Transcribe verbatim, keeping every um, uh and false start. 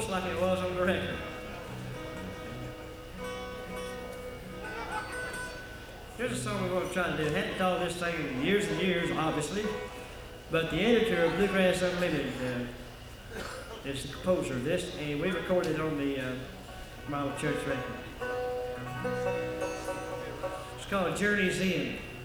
just like it was on the record. Here's a song we're going to try to do. I hadn't thought of this thing in years and years, obviously, but the editor of Bluegrass Unlimited uh, is the composer of this, and we recorded it on the uh, my old church record. It's called Journey's End.